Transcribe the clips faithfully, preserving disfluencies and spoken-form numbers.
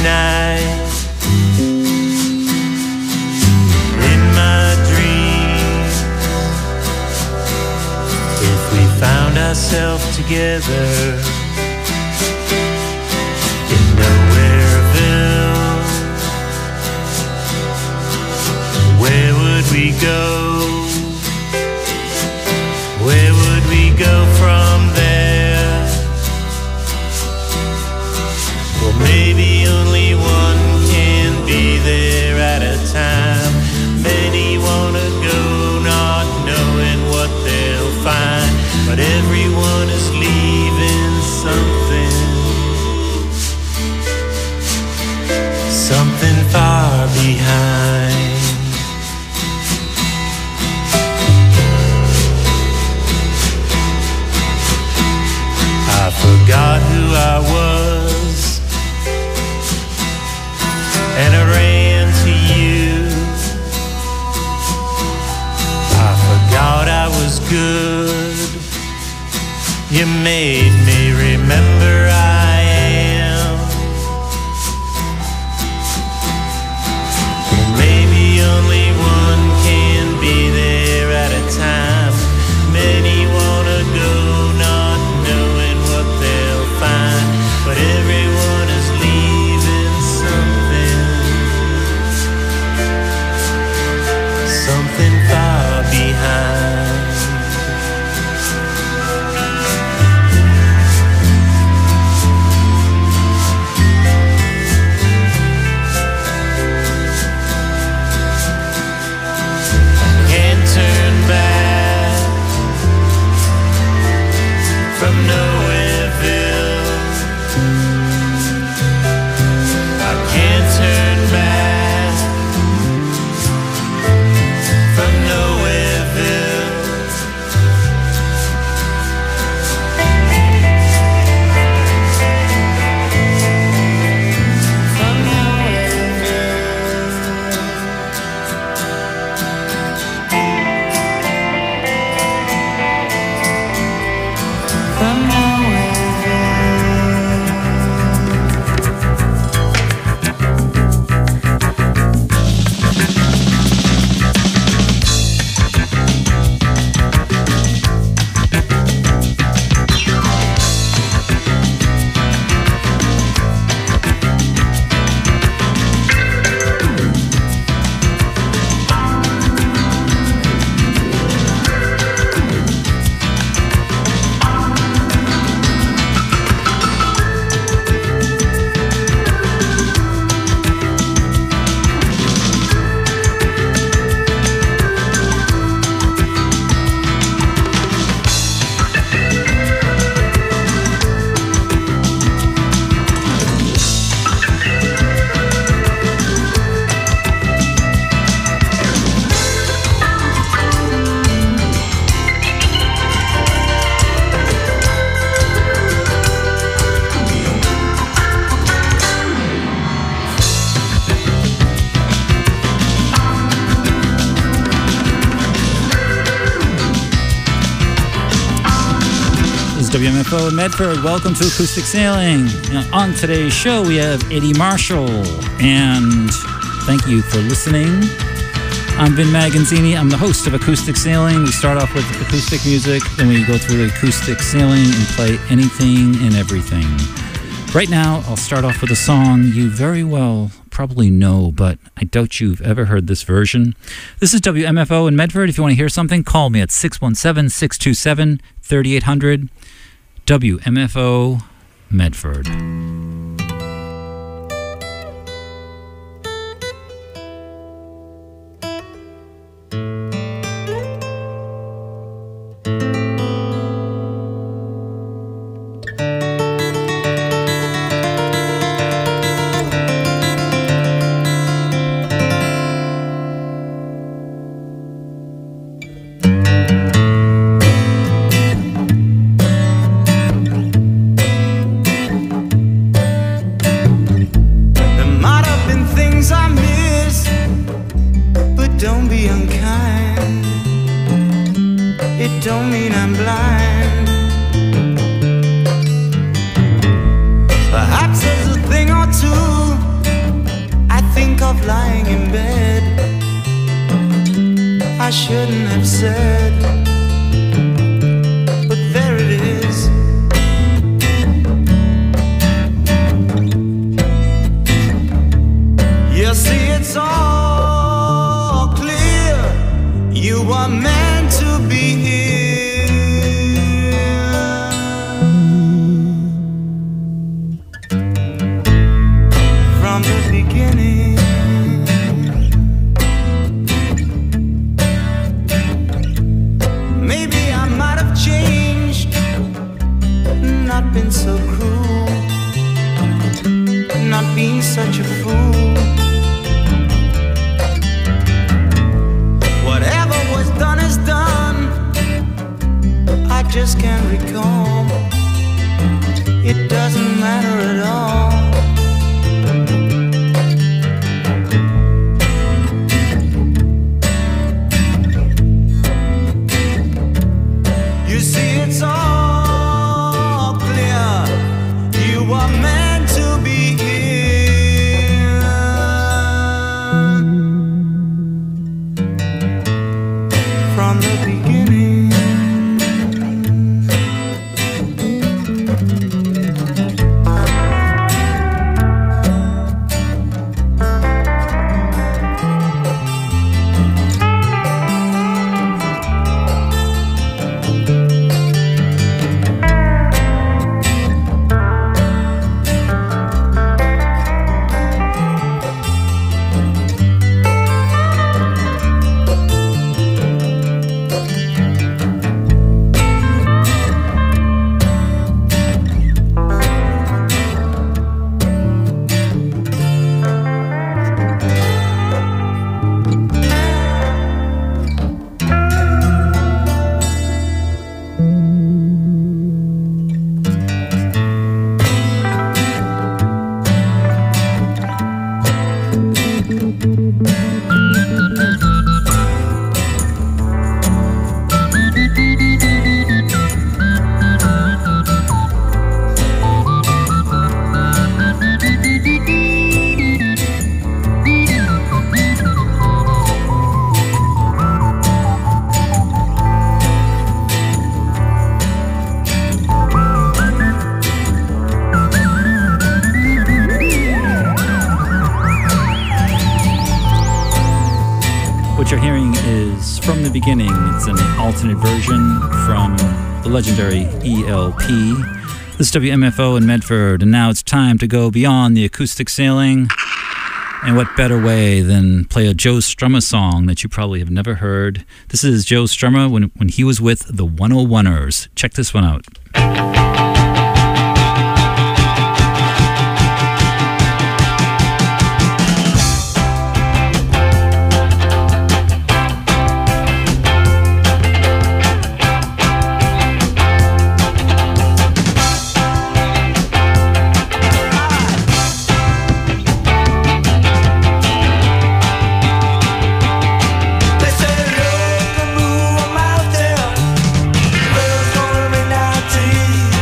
night. In my dreams, if we found ourselves together in Nowhereville, where would we go? Where would we go from there? Well, maybe only one can be there at a time. Many wanna go not knowing what they'll find, but everyone is leaving something, something far behind. I forgot who I was, and I ran to you. I forgot I was good. You made me remember I am. Maybe only one can be there at a time. Many wanna go not knowing what they'll find, but everyone is leaving something, something far behind. Can't turn back from Nowhereville. I can't turn back from Nowhereville. From W M F O in Medford. Welcome to Acoustic Sailing. Now, on today's show, we have Eddie Marshall, and thank you for listening. I'm Vin Magazzini. I'm the host of Acoustic Sailing. We start off with acoustic music, then we go through acoustic sailing and play anything and everything. Right now, I'll start off with a song you very well probably know, but I doubt you've ever heard this version. This is W M F O in Medford. If you want to hear something, call me at six one seven, six two seven, three eight zero zero. W M F O Medford. shouldn't have said, but there it is. You see, it's all clear. You are meant to be here from the beginning. Maybe I might have changed, not been so cruel, not being such a fool. Whatever was done is done. I just can't recall. It doesn't matter at all. You see, it's all clear. You are meant to be here from the beginning. What you're hearing is From the Beginning. It's an alternate version from the legendary E L P. This is W M F O in Medford, and now it's time to go beyond the acoustic sailing. And what better way than play a Joe Strummer song that you probably have never heard. This is Joe Strummer when, when he was with the one oh one-ers. Check this one out. They say, look, I'm out there. The rain's gonna rain out to you.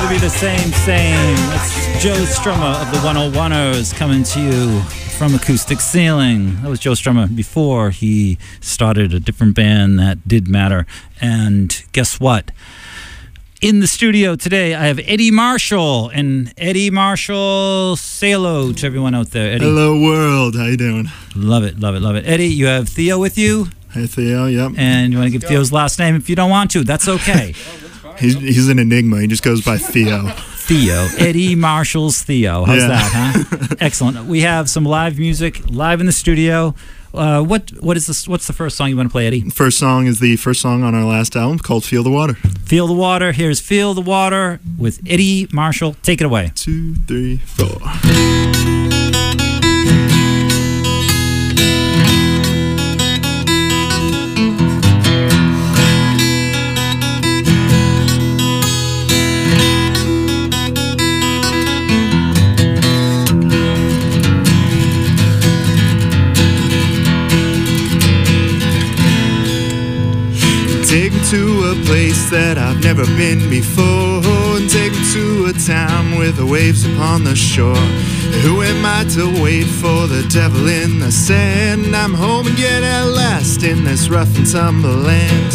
be the same, same. It's Joe Strummer of the one oh one-ers coming to you from Acoustic Ceiling. That was Joe Strummer before he started a different band that did matter. And guess what? In the studio today, I have Eddie Marshall. And Eddie Marshall, say hello to everyone out there. Eddie. Hello, world. How you doing? Love it, love it, love it. Eddie, you have Theo with you. Hey, Theo, yep. And you want to give Theo's last name? If you don't want to, that's okay. he's, he's an enigma. He just goes by Theo. Theo. Eddie Marshall's Theo. How's yeah. that, huh? Excellent. We have some live music live in the studio. Uh, what what is this? What's the first song you want to play, Eddie? First song is the first song on our last album called Feel the Water. Feel the Water. Here's Feel the Water with Eddie Marshall. Take it away. Two, three, four. Take me to a place that I've never been before, and take me to a town with the waves upon the shore. Who am I to wait for the devil in the sand? I'm home again at last in this rough and tumble land.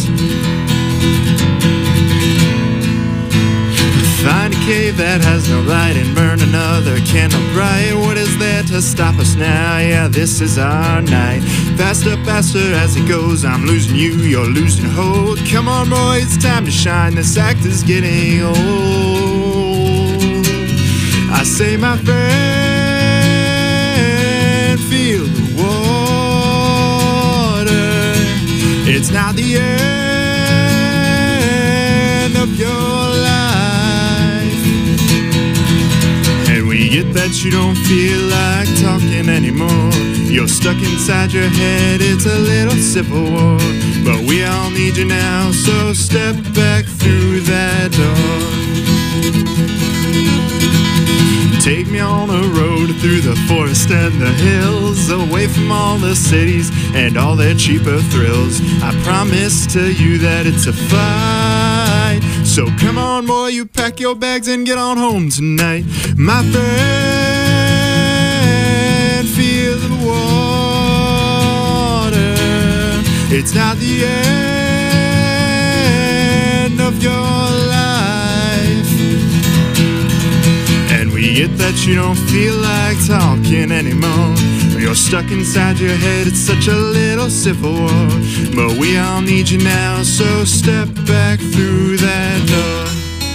Find a cave that has no light and burn another candle bright. What is there to stop us now? Yeah, this is our night. Faster, faster as it goes. I'm losing you, you're losing hold. Come on, boy, it's time to shine. This act is getting old. I say, my friend, feel the water. It's not the end of your life. Get that you don't feel like talking anymore. You're stuck inside your head, it's a little civil war. But we all need you now, so step back through that door. Take me on a road through the forest and the hills, away from all the cities and all their cheaper thrills. I promise to you that it's a fight. So come on, boy, you pack your bags and get on home tonight. My friend, feel the water. It's not the end of your life. And we get that you don't feel like talking anymore. You're stuck inside your head, it's such a little civil war. But we all need you now, so step back through that door.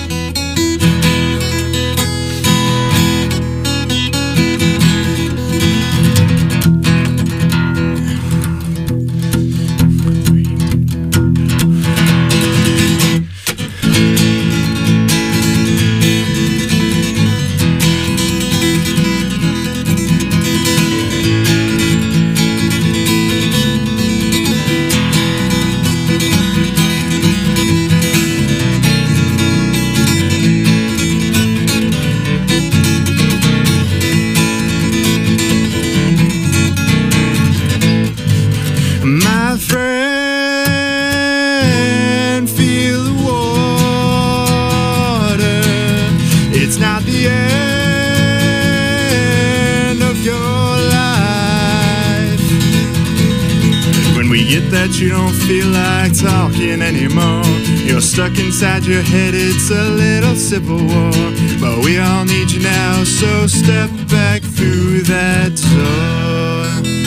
That you don't feel like talking anymore. You're stuck inside your head, it's a little civil war. But we all need you now, so step back through that door.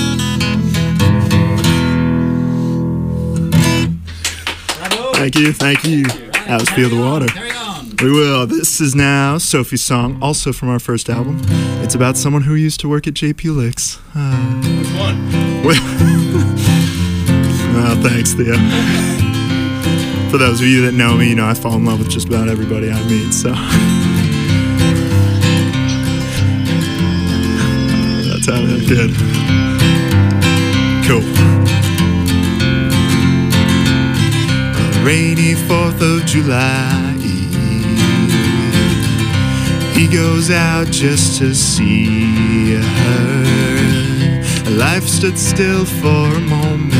Thank you, thank you. That was Feel the Water. We will. This is now Sophie's song, also from our first album. It's about someone who used to work at J P Licks. Uh, Which one? Well, oh, thanks, Theo. For those of you that know me, you know I fall in love with just about everybody I meet, so. That's how that good. Cool. A rainy fourth of July. He goes out just to see her. Life stood still for a moment.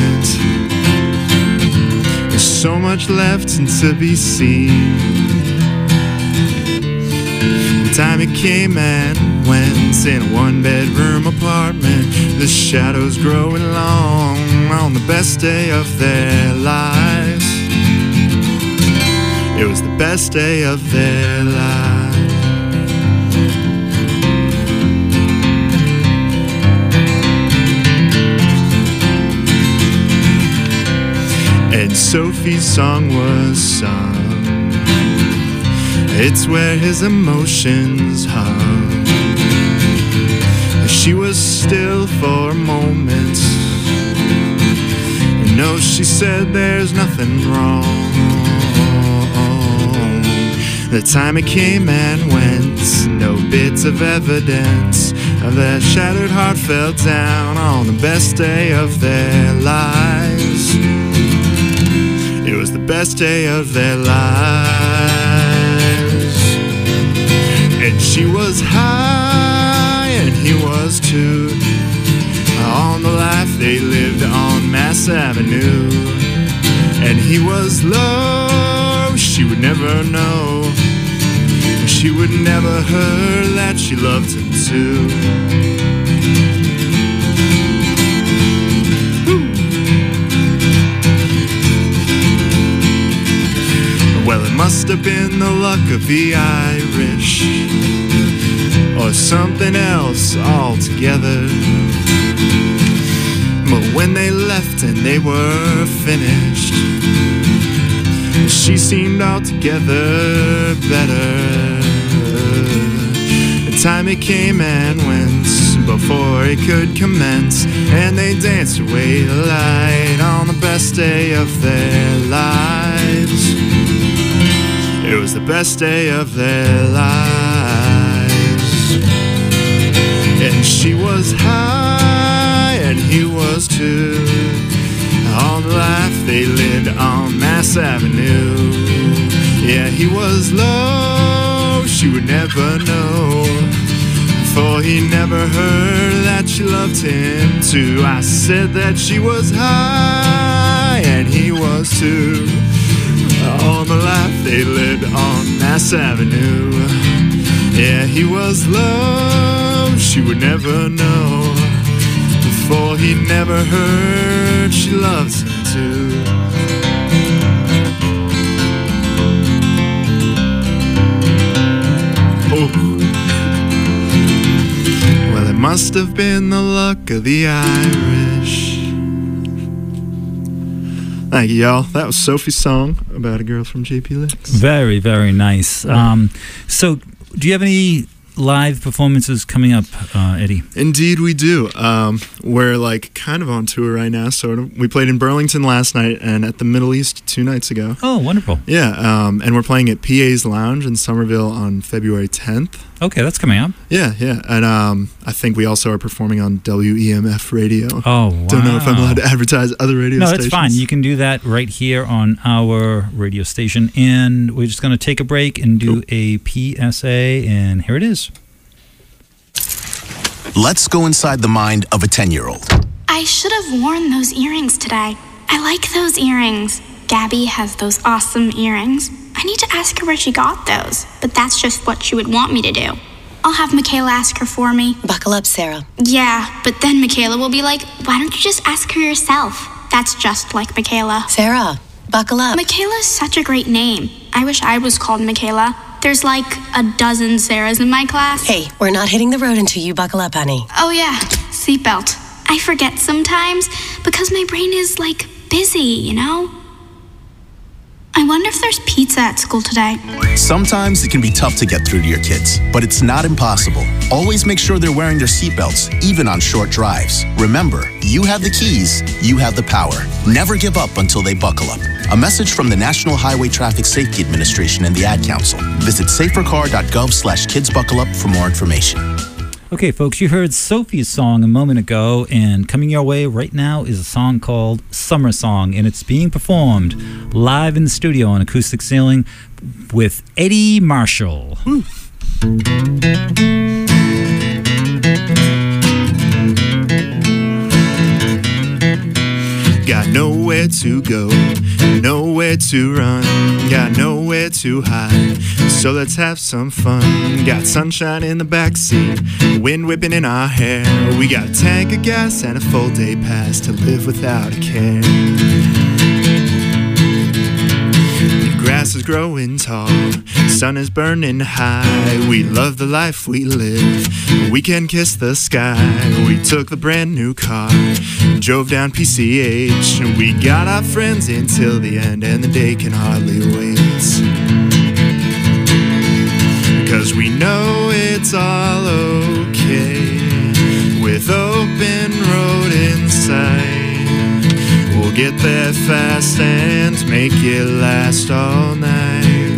There's so much left and to be seen. The time it came and went in a one-bedroom apartment. The shadows growing long on the best day of their lives. It was the best day of their lives. And Sophie's song was sung. It's where his emotions hung. She was still for a moment. And no, she said there's nothing wrong. The time it came and went, no bits of evidence of that shattered heart fell down on the best day of their lives. It was the best day of their lives. And she was high and he was too, on the life they lived on Mass Avenue. And he was low, she would never know. She would never hear that she loved him too. Well, it must have been the luck of the Irish, or something else altogether. But when they left and they were finished, she seemed altogether better. The time it came and went before it could commence, and they danced away the light on the best day of their lives. It was the best day of their lives. And she was high and he was too, on the life they lived on Mass Avenue. Yeah, he was low, she would never know, for he never heard that she loved him too. I said that she was high and he was too, on the life they lived on Mass Avenue. Yeah, he was low, she would never know, for he never heard she loves him too. Oh. Well, it must have been the luck of the Irish. Thank you, y'all. That was Sophie's song about a girl from J P Licks. Very, very nice. Um, so, do you have any live performances coming up, uh, Eddie? Indeed we do. Um, we're like kind of on tour right now. So we played in Burlington last night and at the Middle East two nights ago. Oh, wonderful. Yeah, um, and we're playing at P A's Lounge in Somerville on February tenth. Okay, that's coming up. Yeah, yeah. And um, I think we also are performing on W E M F radio. Oh, wow. Don't know if I'm allowed to advertise other radio no, stations. No, it's fine. You can do that right here on our radio station. And we're just going to take a break and do Ooh. a P S A, and here it is. Let's go inside the mind of a ten-year-old. I should have worn those earrings today. I like those earrings. Gabby has those awesome earrings. I need to ask her where she got those, but that's just what she would want me to do. I'll have Michaela ask her for me. Buckle up, Sarah. Yeah, but then Michaela will be like, why don't you just ask her yourself? That's just like Michaela. Sarah, buckle up. Michaela's such a great name. I wish I was called Michaela. There's like a dozen Sarahs in my class. Hey, we're not hitting the road until you buckle up, honey. Oh yeah, seatbelt. I forget sometimes because my brain is like busy, you know? I wonder if there's pizza at school today. Sometimes it can be tough to get through to your kids, but it's not impossible. Always make sure they're wearing their seatbelts, even on short drives. Remember, you have the keys, you have the power. Never give up until they buckle up. A message from the National Highway Traffic Safety Administration and the Ad Council. Visit safercar.gov slash kidsbuckleup for more information. Okay, folks, you heard Sophie's song a moment ago, and coming your way right now is a song called Summer Song, and it's being performed live in the studio on Acoustic Sailing with Eddie Marshall. Woo. Got nowhere to go, nowhere to run, got nowhere to hide. So let's have some fun. Got sunshine in the backseat, wind whipping in our hair. We got a tank of gas and a full day pass to live without a care. The grass is growing tall, sun is burning high. We love the life we live, we can kiss the sky. We took the brand new car, drove down P C H. We got our friends until the end, and the day can hardly wait. Cause we know it's all okay with open road in sight. We'll get there fast and make it last all night.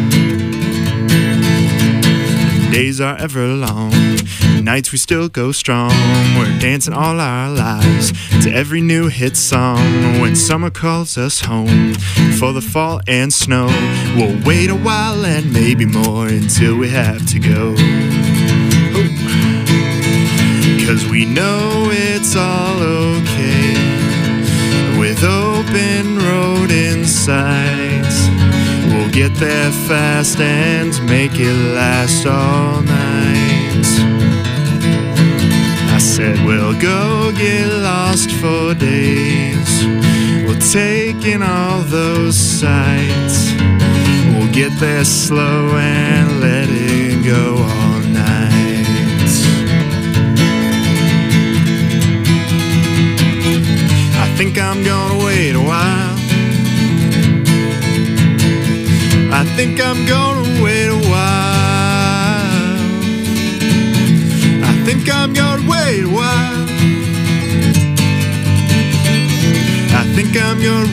Days are ever long, nights we still go strong. We're dancing all our lives to every new hit song. When summer calls us home for the fall and snow, we'll wait a while and maybe more until we have to go. Oh. Cause we know it's all okay with open road in sight. We'll get there fast and make it last all night. I said we'll go get lost for days. We'll take in all those sights. We'll get there slow and let it go all night. I think I'm gonna wait a while. I think I'm gonna wait a while. I think I'm gonna wait a while. I think I'm gonna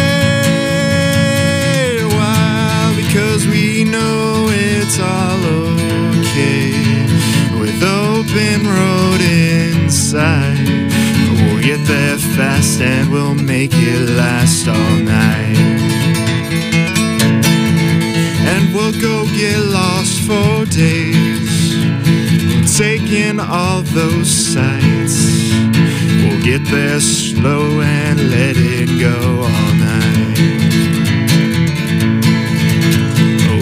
wait a while. Because we know it's all okay with open road in sight. We'll get there fast and we'll make it last all night. And we'll go get lost for days. We'll take in all those sights. We'll get there slow and let it go all night. Oh,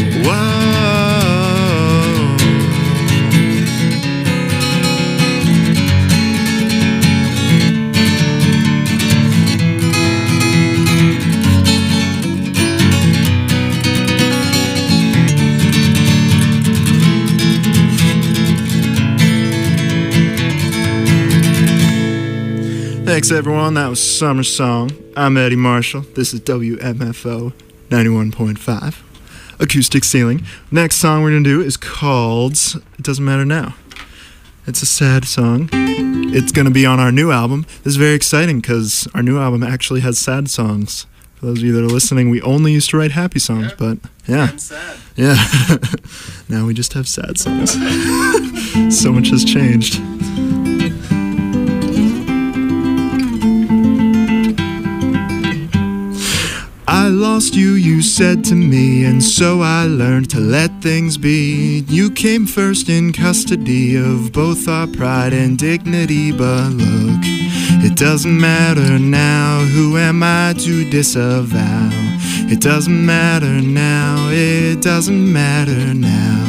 thanks everyone, that was Summer Song. I'm Eddie Marshall, this is W M F O ninety-one point five, Acoustic Ceiling. Next song we're going to do is called It Doesn't Matter Now. It's a sad song. It's going to be on our new album. This is very exciting because our new album actually has sad songs. For those of you that are listening, we only used to write happy songs, yeah. but yeah. And sad. Yeah. Now we just have sad songs. So much has changed. I lost you, you said to me, and so I learned to let things be. You came first in custody of both our pride and dignity. But look, it doesn't matter now, who am I to disavow? It doesn't matter now, it doesn't matter now.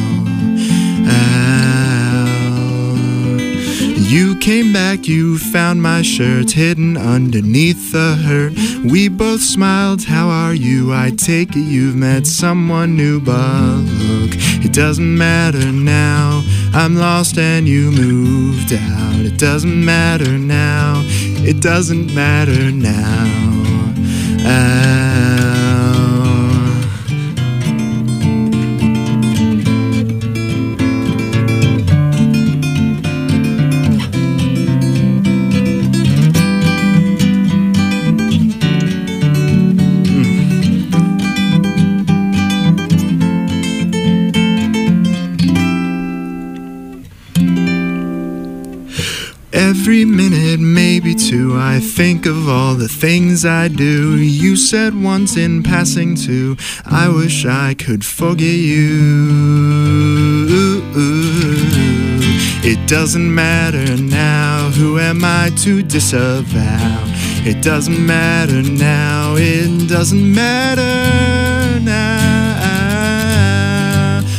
You came back, you found my shirt hidden underneath the hurt. We both smiled, how are you? I take it you've met someone new. But look, it doesn't matter now, I'm lost and you moved out. It doesn't matter now, it doesn't matter now. uh, Every minute, maybe two, I think of all the things I do. You said once in passing too, I wish I could forget you. It doesn't matter now, who am I to disavow? It doesn't matter now, it doesn't matter now.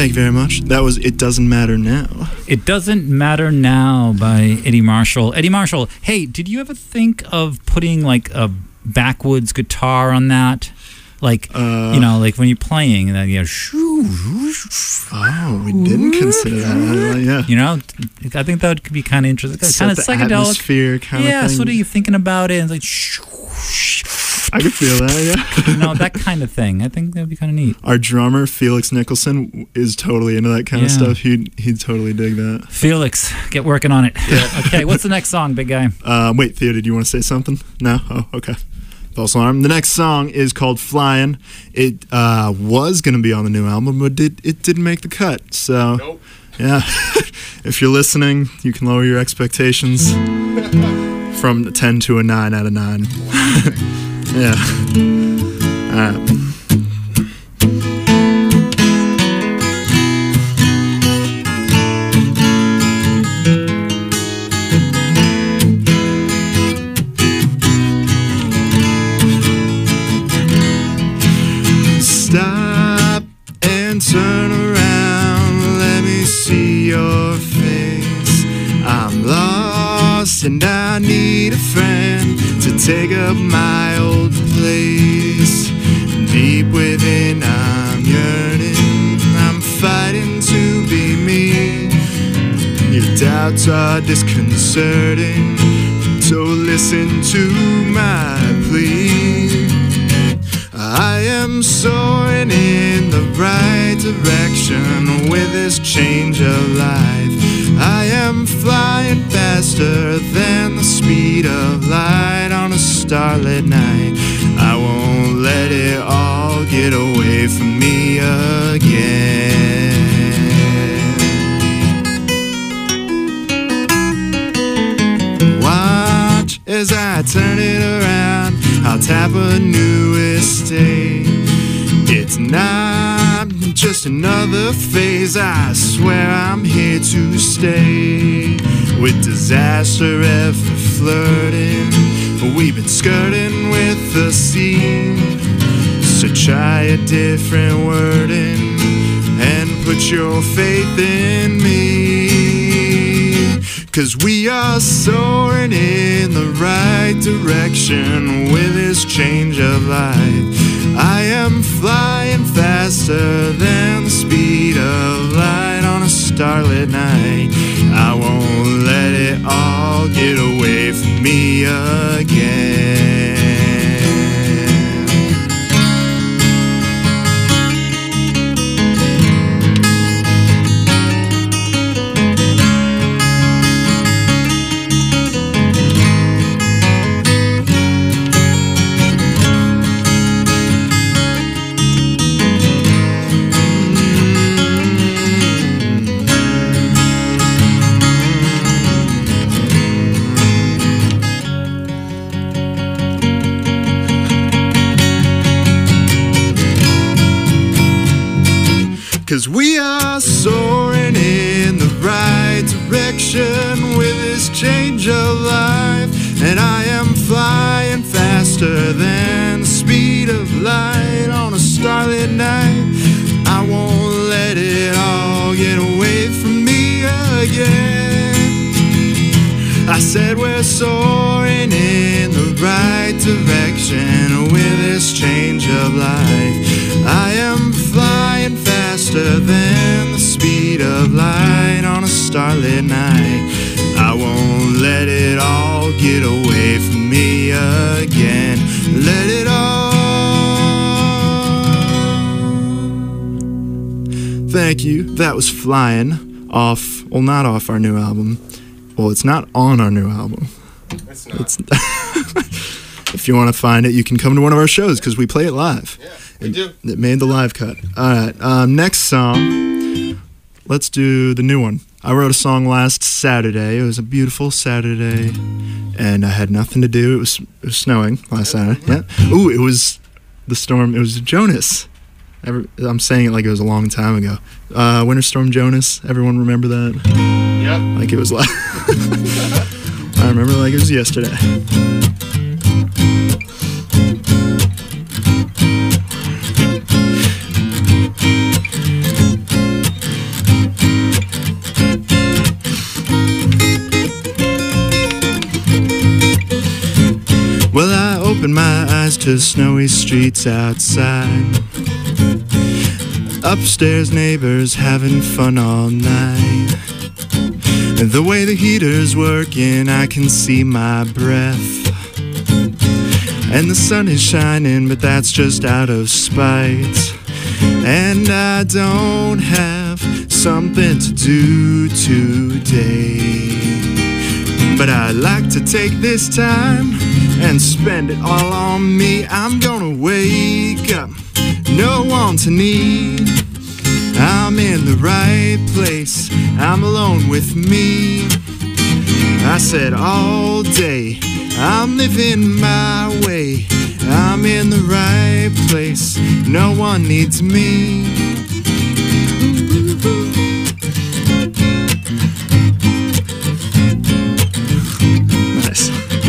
Thank you very much. That was It Doesn't Matter Now. It Doesn't Matter Now by Eddie Marshall. Eddie Marshall, hey, did you ever think of putting like a backwoods guitar on that? Like, Uh, you know, like when you're playing, and then you know, shoo, Oh, we didn't consider that. Uh, yeah. you know, I think that would be kind of interesting. Set Kind of the psychedelic. atmosphere kind Yeah, of thing. sort of you thinking about it, and it's like, shoo, I could feel that, yeah. you know, that kind of thing. I think that would be kind of neat. Our drummer, Felix Nicholson, is totally into that kind of Yeah. stuff. He'd, he'd totally dig that. Felix, get working on it. Okay, what's the next song, big guy? Uh, wait, Theo, did you want to say something? No? Oh, okay. False alarm. The next song is called Flying. It uh, was going to be on the new album, but it, it didn't make the cut. So, Nope. yeah. If you're listening, you can lower your expectations from a ten to a nine out of nine. Yeah. All right. Stop and turn around, let me see your face. I'm lost and I need a friend to take up my old place. Deep within I'm yearning, I'm fighting to be me. Your doubts are disconcerting, so listen to my plea. I am soaring in the right direction with this change of life. I am flying faster than the speed of light on a starlit night. I won't let it all get away from me again. Watch as I turn it around, I'll tap a new estate. It's not just another phase, I swear I'm here to stay. With disaster ever flirting, we've been skirting with the sea. So try a different wording and put your faith in me. 'Cause we are soaring in the right direction with this change of life. I am flying faster than the speed of light on a starlit night. I won't let it all get away from me again. Cause we are soaring in the right direction with this change of life. And I am flying faster than the speed of light on a starlit night. I won't let it all get away from me again. I said we're soaring in the right direction with this change of life. I am flying faster than the speed of light on a starlit night. I won't let it all get away from me again. Let it all. Thank you. That was Flying off, well, not off our new album. Well, it's not on our new album. It's not. It's if you want to find it, you can come to one of our shows because we play it live. Yeah, we it, do. It made the live cut. All right. Um, next song. Let's do the new one. I wrote a song last Saturday. It was a beautiful Saturday, and I had nothing to do. It was, it was snowing last Saturday. Yeah. Ooh, it was the storm. It was Jonas. Every, I'm saying it like it was a long time ago. Uh, Winter Storm Jonas. Everyone remember that? Yep. Like it was like I remember like it was yesterday. open my eyes to snowy streets outside. Upstairs neighbors having fun all night. The way the heater's working, I can see my breath. And the sun is shining, but that's just out of spite. And I don't have something to do today, but I like to take this time and spend it all on me. I'm gonna wake up, no one to need. I'm in the right place, I'm alone with me. I said all day, I'm living my way. I'm in the right place, no one needs me. Nice.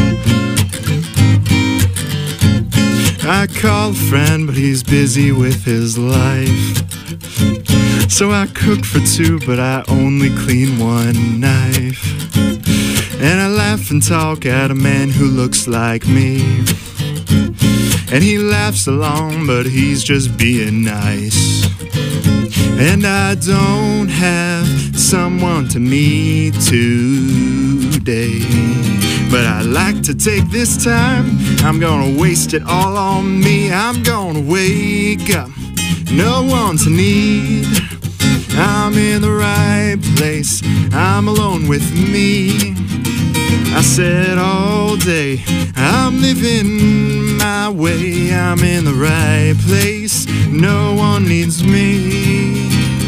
I call a friend, but he's busy with his life. So I cook for two, but I only clean one knife. And I laugh and talk at a man who looks like me. And he laughs along, but he's just being nice. And I don't have someone to meet today, but I like to take this time. I'm gonna waste it all on me. I'm gonna wake up, no one to need. I'm in the right place, I'm alone with me. I said all day, I'm living my way. I'm in the right place, no one needs me.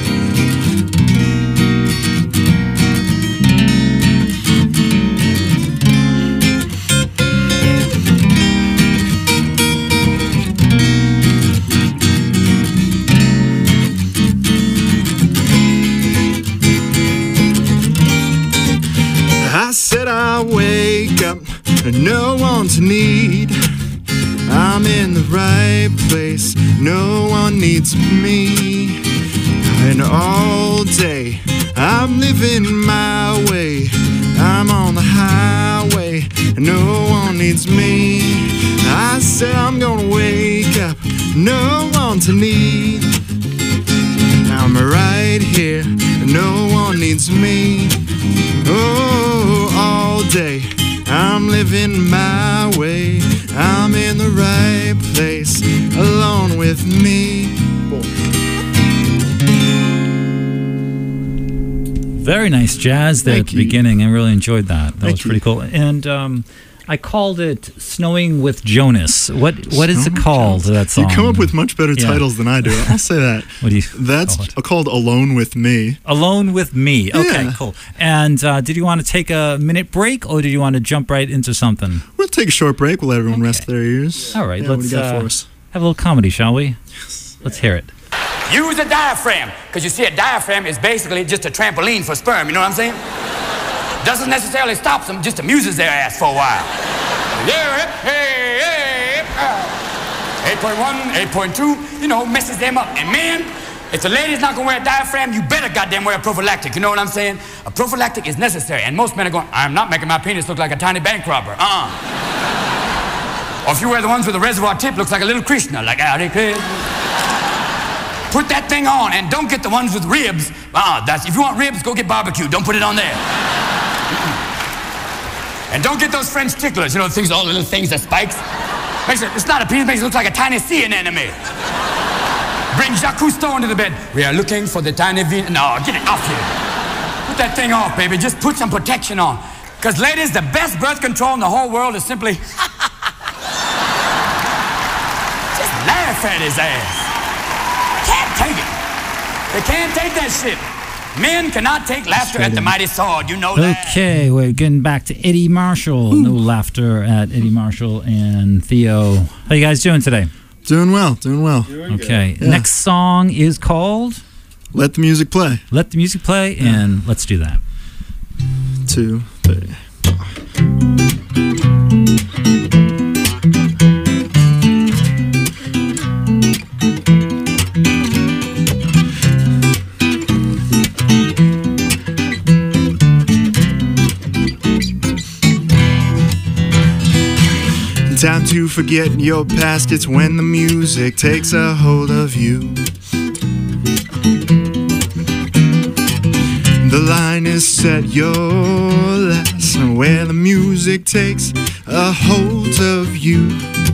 I said I'll wake up, no one to need. I'm in the right place, no one needs me. And all day, I'm living my way. I'm on the highway, no one needs me. I said I'm gonna wake up, no one to need. I'm right here, no one needs me. Oh, all day, I'm living my way. I'm in the right place, alone with me. Very nice jazz there Thank at the you. beginning. I really enjoyed that. That Thank was pretty you. cool. And um, I called it "Snowing with Jonas." What what is it Snowing with called? That song. You come up with much better Yeah. titles than I do. I'll say that. What do you? That's call it? called Alone With Me. Alone with Me. Okay, Yeah. cool. And uh, did you want to take a minute break, or did you want to jump right into something? We'll take a short break. We'll let everyone rest their ears. All right, Yeah, what let's do you got uh, for us? have a little comedy, shall we? Yes. Let's hear it. Use a diaphragm, because you see a diaphragm is basically just a trampoline for sperm, you know what I'm saying? Doesn't necessarily stop them, just amuses their ass for a while. Yeah, hey, hey, uh, eight point one, eight point two, you know, messes them up. And men, if the lady's not gonna wear a diaphragm, you better goddamn wear a prophylactic, you know what I'm saying? A prophylactic is necessary, and most men are going, I'm not making my penis look like a tiny bank robber, uh-uh. Or if you wear the ones with a reservoir tip, looks like a little Krishna, like, howdy, Krishna. Put that thing on, and don't get the ones with ribs. Ah, that's, if you want ribs, go get barbecue. Don't put it on there. And don't get those French ticklers, you know, things, all the little things that spikes. Makes it, it's not a penis, makes it look like a tiny sea anemone. Bring Jacques Cousteau into the bed. We are looking for the tiny Venus. No, get it off here. Put that thing off, baby. Just put some protection on. Because, ladies, the best birth control in the whole world is simply just laugh at his ass. Can't take it. They can't take that shit. Men cannot take laughter at the mighty sword. You know that. Okay, we're getting back to Eddie Marshall. No laughter at Eddie Marshall and Theo. How you guys doing today? Doing well, doing well. Okay, Yeah. next song is called Let the music play. Let the Music Play, and let's do that. Two, three. Time to forget your past, it's when the music takes a hold of you. The line is set, your last, where the music takes a hold of you.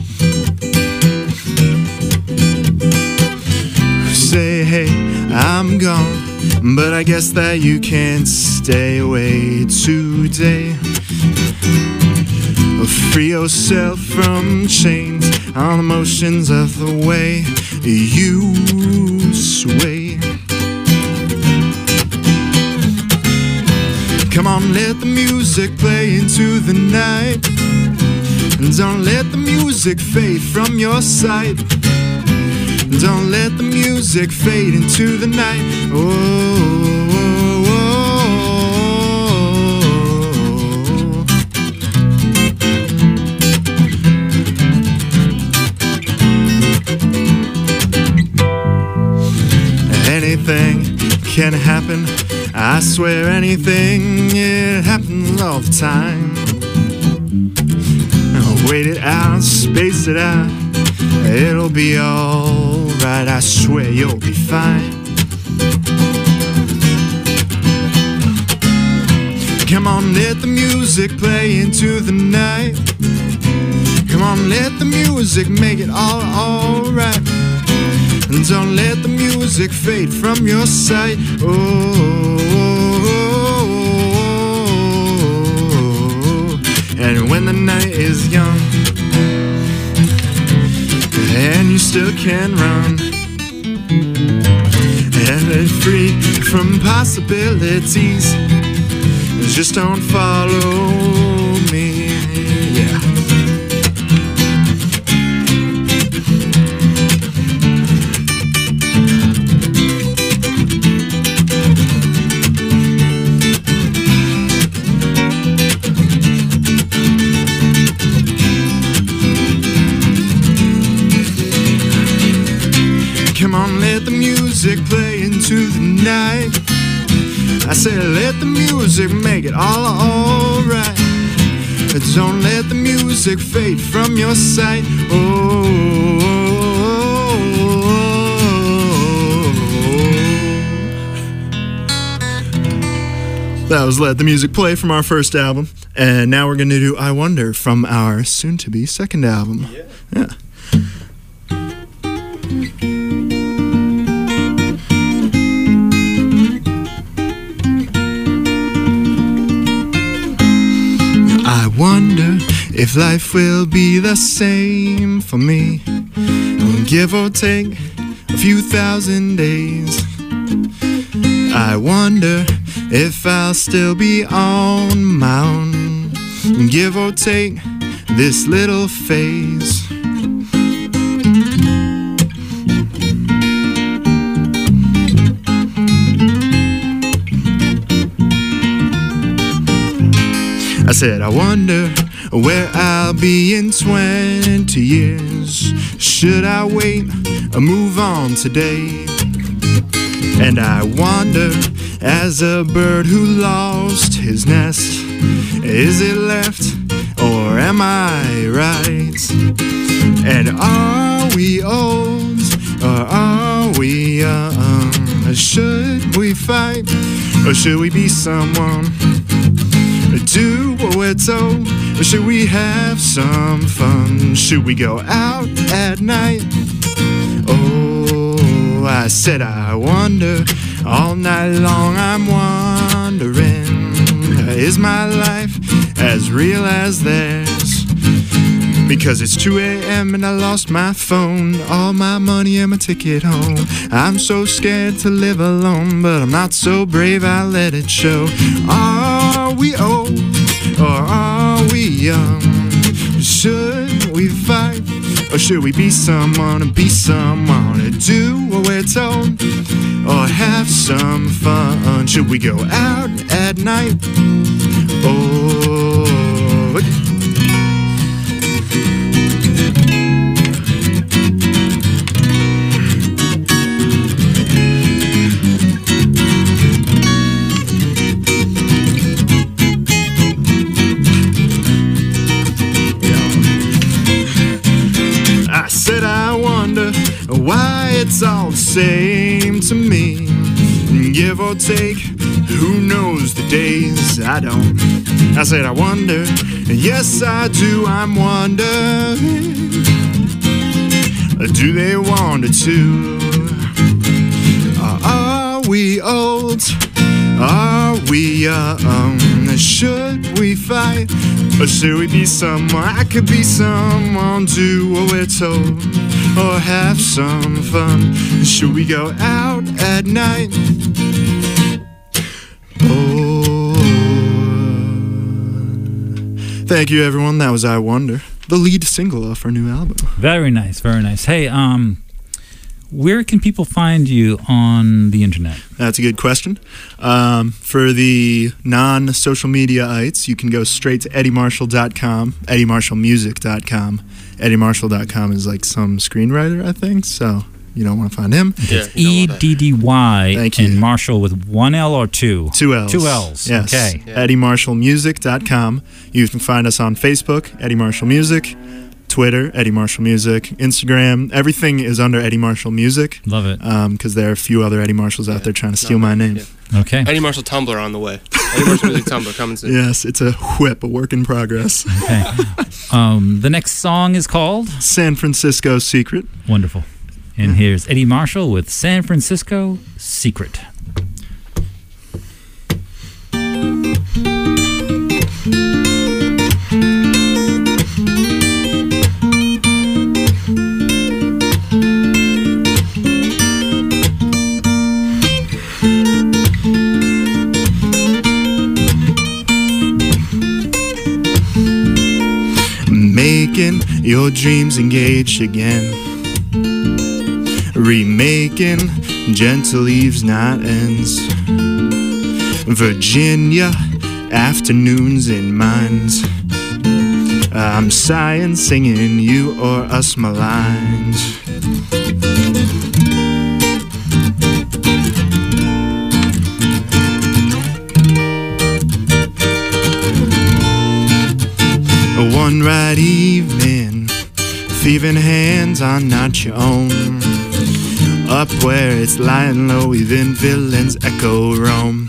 Say, hey, I'm gone, but I guess that you can't stay away today. Free yourself from chains on the motions of the way you sway. Come on, let the music play into the night. Don't let the music fade from your sight. Don't let the music fade into the night. Oh, anything can happen, I swear anything, it happens all the time. Wait it out, space it out, it'll be alright, I swear you'll be fine. Come on, let the music play into the night. Come on, let the music make it all alright. And don't let the music fade from your sight. Oh, oh, oh, oh. And when the night is young and you still can run and free from possibilities, just don't follow me. Yeah. Come on, let the music play into the night. I said let the music make it all alright. Don't let the music fade from your sight. Oh, that was Let the Music Play from our first album. And now we're going to do I Wonder from our soon-to-be second album. Yeah. Yeah. I wonder if life will be the same for me, give or take a few thousand days. I wonder if I'll still be on my own, give or take this little phase. I said, I wonder where I'll be in twenty years. Should I wait or move on today? And I wonder, as a bird who lost his nest, is it left or am I right? And are we old or are we young? Should we fight or should we be someone? Do what we're told, or should we have some fun? Should we go out at night? Oh, I said I wonder, all night long I'm wondering, is my life as real as theirs? Because it's two a m and I lost my phone, all my money and my ticket home. I'm so scared to live alone, but I'm not so brave, I let it show. Are we old or are we young? Should we fight or should we be someone and be someone and do what we're told or have some fun? Should we go out at night? Oh, it's all the same to me. Give or take, who knows the days? I don't. I said I wonder, yes I do, I'm wondering, do they wonder too? Are we old? Are we young? Should we fight? Or should we be someone? I could be someone, do what we're told, or have some fun. Should we go out at night? Oh. Thank you, everyone. That was I Wonder, the lead single off our new album. Very nice, very nice. Hey, um, where can people find you on the internet? That's a good question. Um, for the non-social media-ites, you can go straight to eddie marshall dot com, eddie marshall music dot com. eddie marshall dot com is like some screenwriter, I think, so you don't want to find him. Yeah, E D D Y Thank and you. Marshall with one L or two? Two L's. Two L's, yes. okay. Yeah. eddie marshall music dot com. You can find us on Facebook, Eddie Marshall Music, Twitter, Eddie Marshall Music, Instagram. Everything is under Eddie Marshall Music. Love it. Because um, there are a few other Eddie Marshalls out Yeah. there trying to steal No, my name. yeah. Okay. Eddie Marshall Tumblr on the way. Eddie Marshall Music Tumblr coming soon. Yes, it's a whip, a work in progress. Okay. Um, the next song is called San Francisco Secret. Wonderful. And here's Eddie Marshall with San Francisco Secret. Making your dreams engaged again. Remaking gentle eves, not ends. Virginia, afternoons in minds. I'm sighing, singing you or us my lines. One right evening, thieving hands are not your own. Up where it's lying low, even villains echo roam.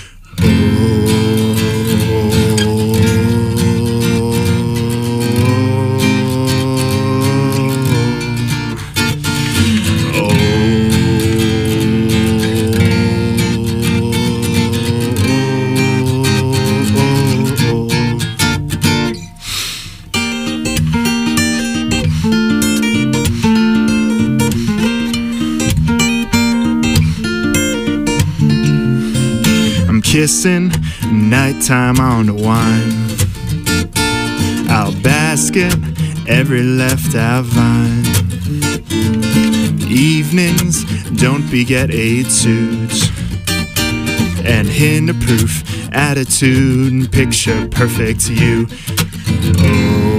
Kissing nighttime on the wine. I'll bask in every left out vine. Evenings don't beget etudes, and hint of proof, attitude and picture perfect you. Oh.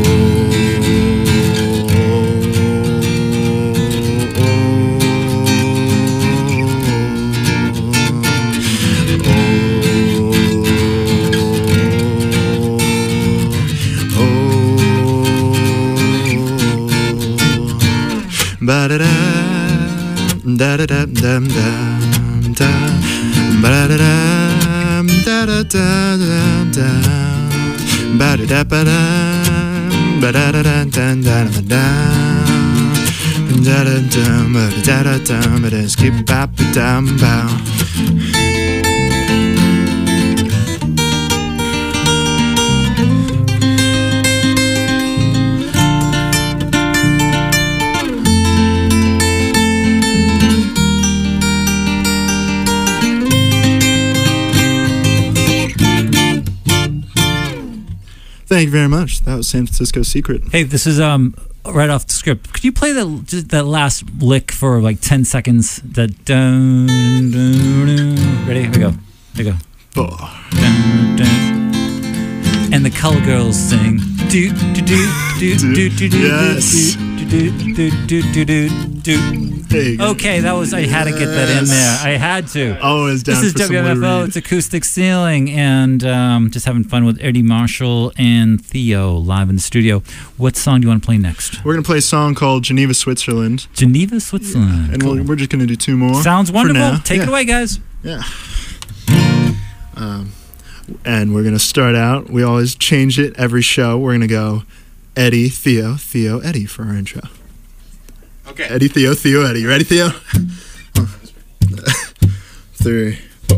Ba da da da da da da da ba da da da da da da ba da da ba da ba da da da da da da da da da ba da da da ba da skip bop dum bow. Thank you very much. That was San Francisco Secret. Hey, this is um right off the script. Could you play that just that last lick for like ten seconds? That dun, dun, dun. Ready? Here we go. Here we go. Four. Dun, dun. And the Color Girls sing. Do do do do do do do do. Yes. Do do do do do do do. There you go. Okay, that was. I had to get that in there. I had to. Always down This is for some W M F O. Lou Reed. It's Acoustic Ceiling, and um, just having fun with Eddie Marshall and Theo live in the studio. What song do you want to play next? We're gonna play a song called Geneva, Switzerland, Geneva, Switzerland. and Cool. we'll, we're just gonna do two more. Sounds for wonderful. now. Take Yeah. it away, guys. Yeah. Um, and we're gonna start out. We always change it every show. We're gonna go Eddie, Theo, Theo, Eddie for our intro. Okay. Eddie, Theo, Theo, Eddie. You ready, Theo? Three, four.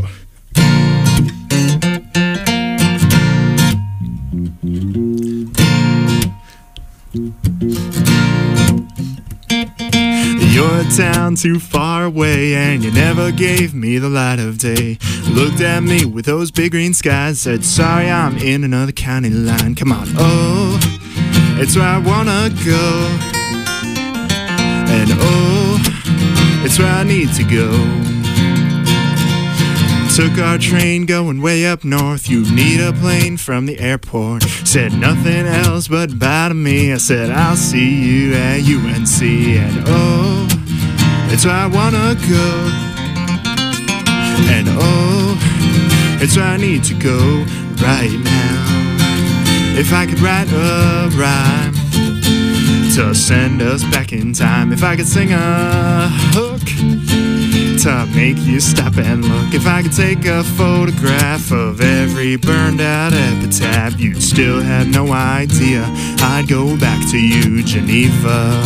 You're a town too far away, and you never gave me the light of day. Looked at me with those big green skies, said, sorry, I'm in another county line. Come on, oh, it's where I wanna go. And oh, it's where I need to go. Took our train going way up north. You need a plane from the airport. Said nothing else but bye to me. I said I'll see you at U N C. And oh, it's where I wanna go. And oh, it's where I need to go right now. If I could write a rhyme to send us back in time, if I could sing a hook to make you stop and look, if I could take a photograph of every burned out epitaph, you'd still have no idea I'd go back to you, Geneva.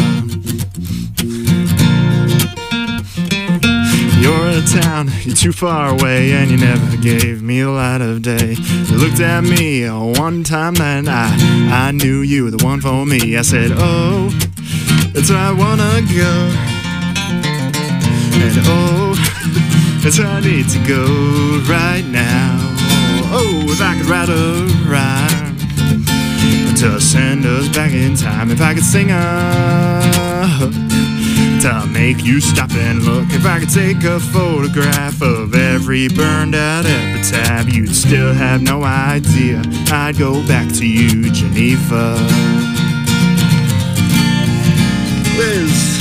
You're a town, you're too far away, and you never gave me the light of day. You looked at me one time and I, I knew you were the one for me. I said, oh, that's where I wanna go. And oh, that's where I need to go right now. Oh, if I could write a rhyme to send us back in time, if I could sing a hook to make you stop and look, if I could take a photograph of every burned out epitaph, you'd still have no idea I'd go back to you, Geneva. Liz.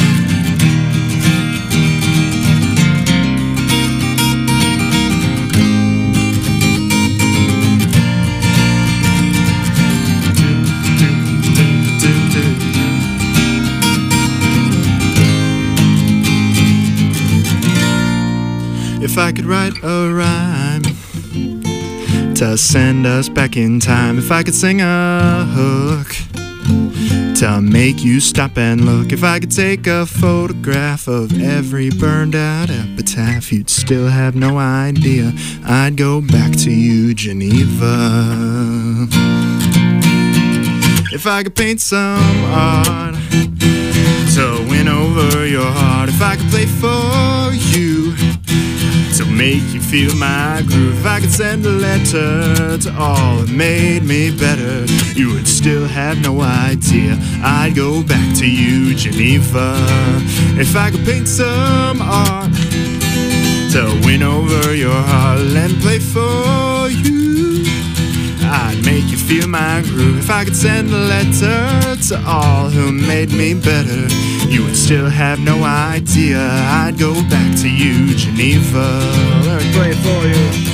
If I could write a rhyme to send us back in time, if I could sing a hook to make you stop and look, if I could take a photograph of every burned out epitaph, you'd still have no idea I'd go back to you, Geneva. If I could paint some art to win over your heart, if I could play for you to make you feel my groove, if I could send a letter to all that made me better, you would still have no idea I'd go back to you, Geneva. If I could paint some art to win over your heart and play for you, I'd make you feel my groove. If I could send a letter to all who made me better, you would still have no idea I'd go back to you, Geneva. Let me play it for you.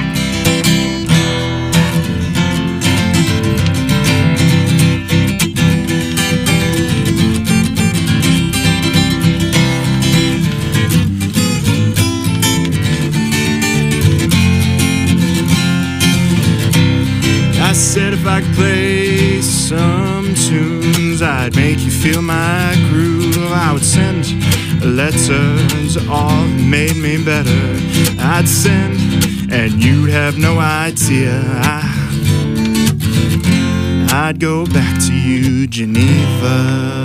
I said if I could play some tunes, I'd make you feel my groove. I would send letters to all who made me better. I'd send, and you'd have no idea I, I'd go back to you, Geneva.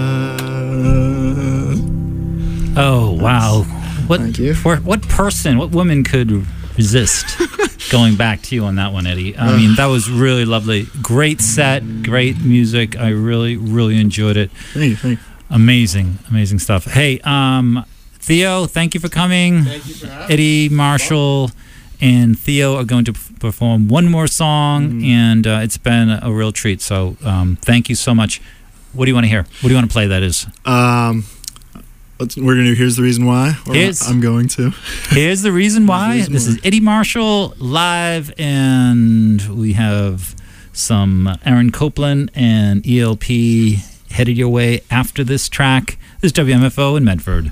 Oh, wow. What, Thank you. What, what person, what woman could resist going back to you on that one, Eddie? I mean, that was really lovely. Great set, great music. I really, really enjoyed it. Thank you, thank you. Amazing, amazing stuff. Hey, um, Theo, thank you for coming. Thank you for having Eddie Marshall and Theo are going to p- perform one more song, Mm. and uh, it's been a real treat. So um, thank you so much. What do you want to hear? What do you want to play, that is? Um, Let's, we're going to do Here's the Reason Why. Or Here's- I'm going to. Here's the reason why. reason This why. is Eddie Marshall live, and we have some Aaron Copland and E L P headed your way after this track. This is W M F O in Medford.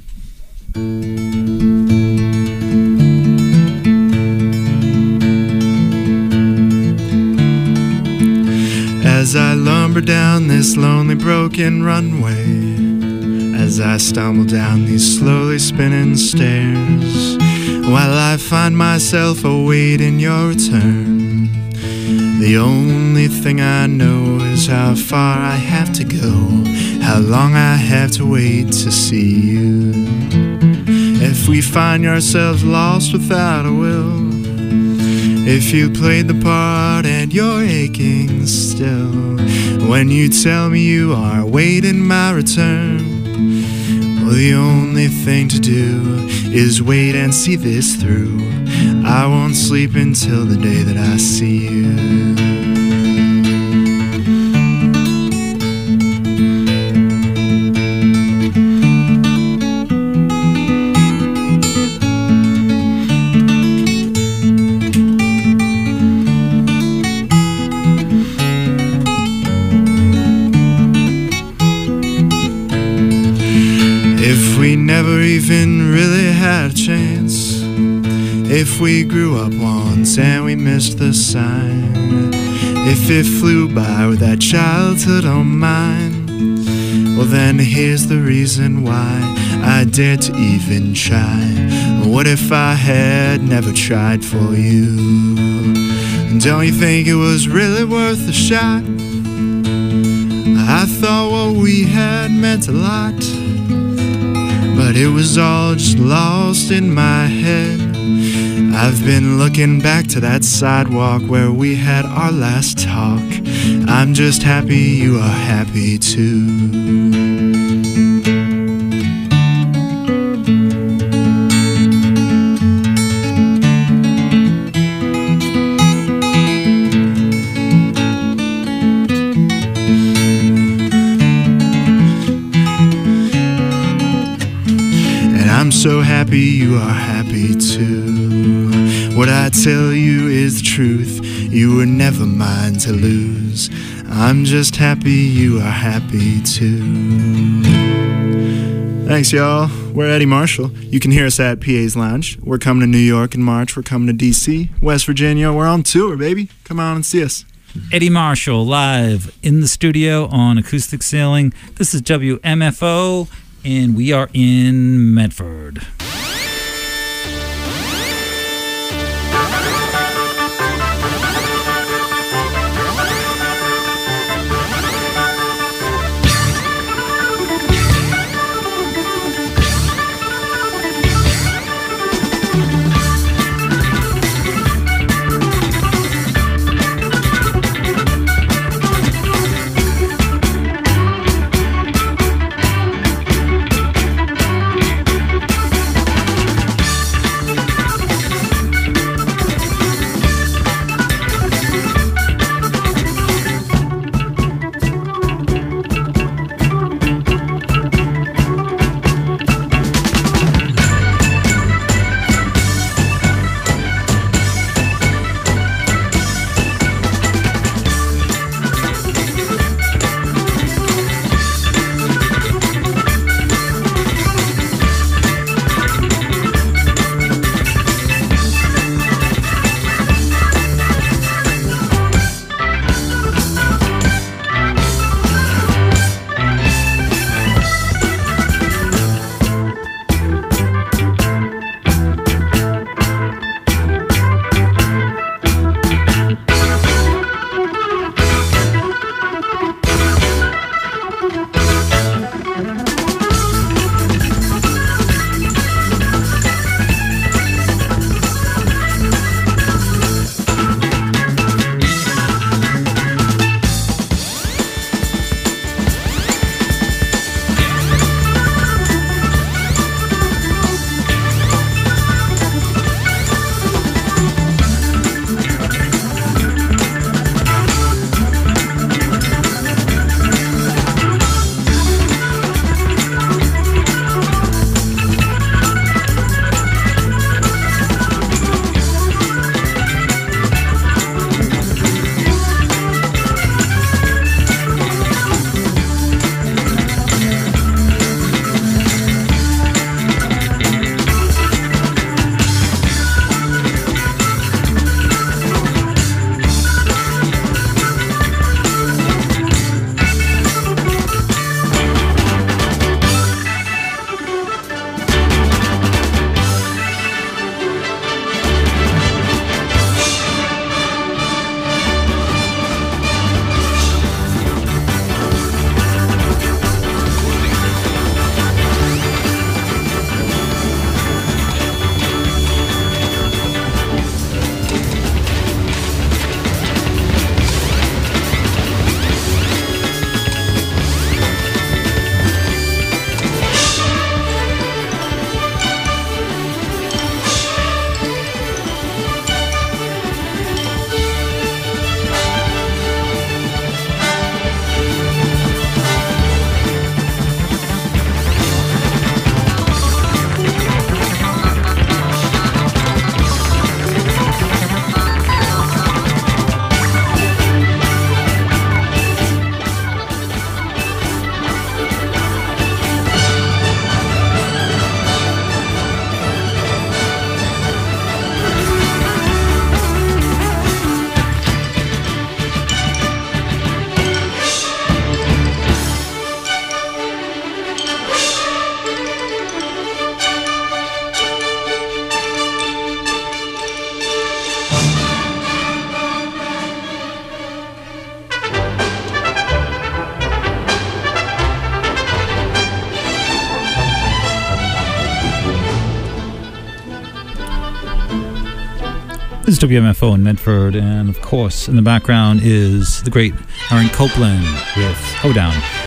As I lumber down this lonely broken runway, as I stumble down these slowly spinning stairs, while I find myself awaiting your return, the only thing I know is how far I have to go, how long I have to wait to see you. If we find ourselves lost without a will, if you played the part and you're aching still, when you tell me you are waiting my return, well, the only thing to do is wait and see this through. I won't sleep until the day that I see you. If we never even really had a chance, if we grew up once and we missed the sign, if it flew by with that childhood on mine, well then here's the reason why I dared to even try. What if I had never tried for you? Don't you think it was really worth a shot? I thought what we had meant a lot, but it was all just lost in my head. I've been looking back to that sidewalk where we had our last talk. I'm just happy you are happy too. I'm so happy you are happy too. What I tell you is the truth, you were never mine to lose. I'm just happy you are happy too. Thanks, y'all. We're Eddie Marshall. You can hear us at P A's Lounge. We're coming to New York in March. We're coming to D C, West Virginia. We're on tour, baby. Come on and see us. Eddie Marshall live in the studio on Acoustic Sailing. This is W M F O, and we are in Medford. This is W M F O in Medford, and of course, in the background is the great Aaron Copland with Hoedown.